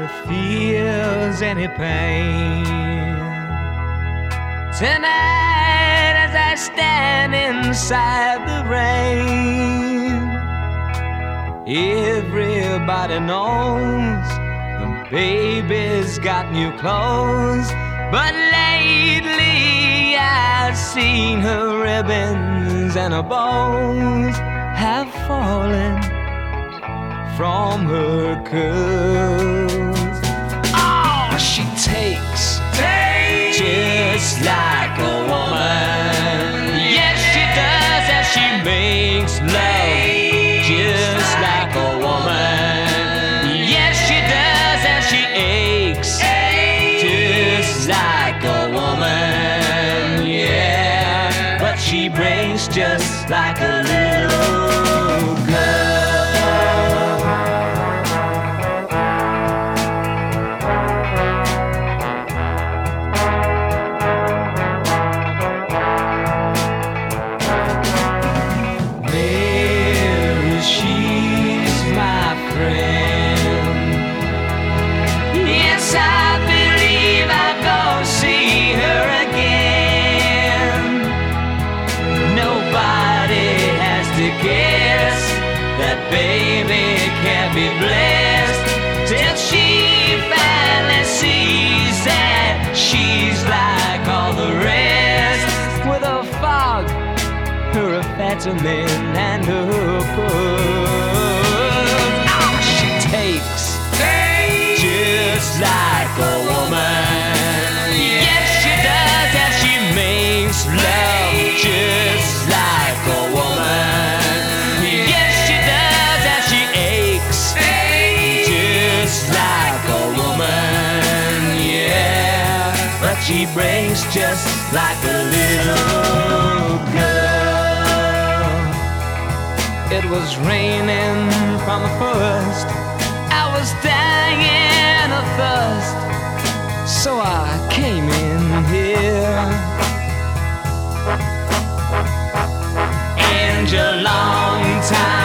feels any pain. Tonight as I stand inside the rain, everybody knows the baby's got new clothes, but lately I've seen her ribbons and her bows have fallen from her curls. Oh, she takes just like a woman. Yes, she does, as she makes love just like a woman. Yes, she does, as she aches just like a woman. Yeah, but she breaks just like a little girl. Yes, I believe I'll go see her again. Nobody has to guess that baby can't be blessed till she finally sees that she's like all the rest. With a fog, her amphetamine and her food. Oh, she takes just like a woman. Yes, she does, as she makes love just like a woman. Yes, she does, as she aches just like a woman. Yeah, but she breaks just like a little girl. It was raining from the first. I was dying of thirst, so I came in here. And a long time